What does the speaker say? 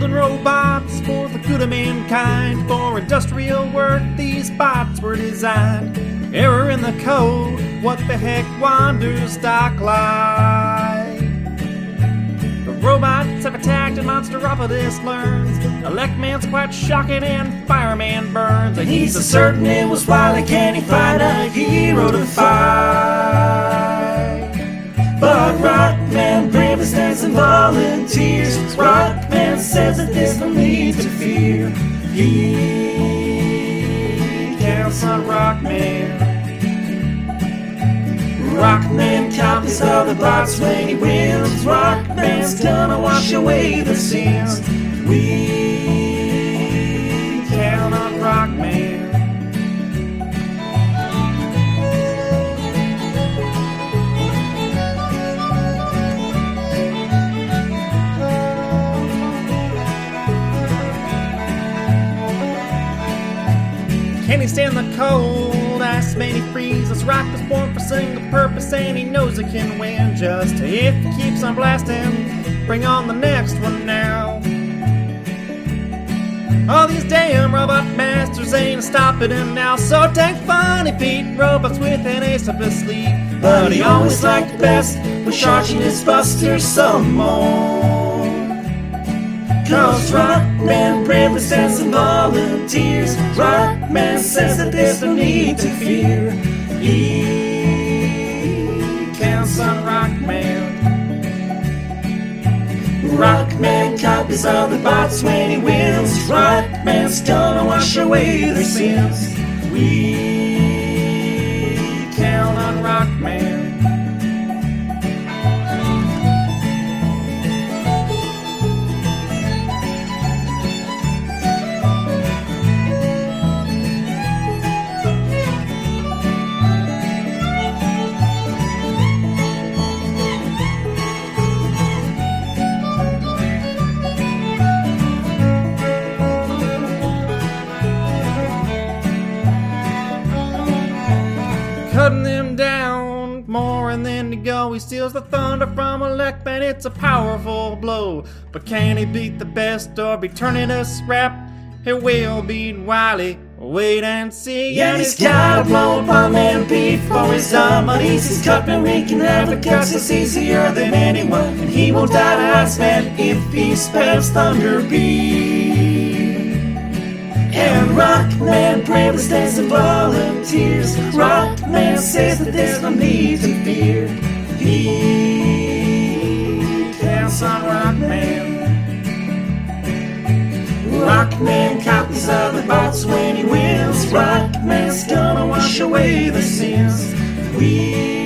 building robots for the good of mankind. For industrial work, these bots were designed. Error in the code, what the heck wanders Doc like? The robots have attacked and Monsteropolis learns. Electman's quite shocking and Fireman burns. And he's so certain it was Wily, can he find a hero to fight? But Rockman bravely stands and volunteers. Rockman says that there's no need to fear. He counts on Rockman. Rockman copies all the bots when he wins. Rockman's gonna wash away the sins. We count on Rockman. Can he stand the cold? Ask man, he freezes. Rock was born for single purpose and he knows he can win. Just if he keeps on blasting, bring on the next one now. All these damn robot masters ain't stopping him now. So take Funny Pete, robots with an ace up his sleeve. But he always liked best with charging his busters some more. Cause Rockman bravely stands and volunteers. Rockman says that there's no need to fear. He counts on Rockman. Rockman copies all the bots when he wins. Rockman's gonna wash away their sins. We count on Rockman. Cutting them down more and then to go. He steals the thunder from Electman, it's a powerful blow. But can he beat the best or be turning us rap? He will beat Wily, wait and see. And he's got a blown bomb and beat for his dummies. He's cut me wreaking havoc cause it's easier than anyone. And he won't die to Iceman if he spells Thunder Beat. And Rockman bravely stands and volunteers. Rockman says that there's no need to fear. He counts on Rockman. Rockman copies all the bots when he wins. Rockman's gonna wash away the sins. We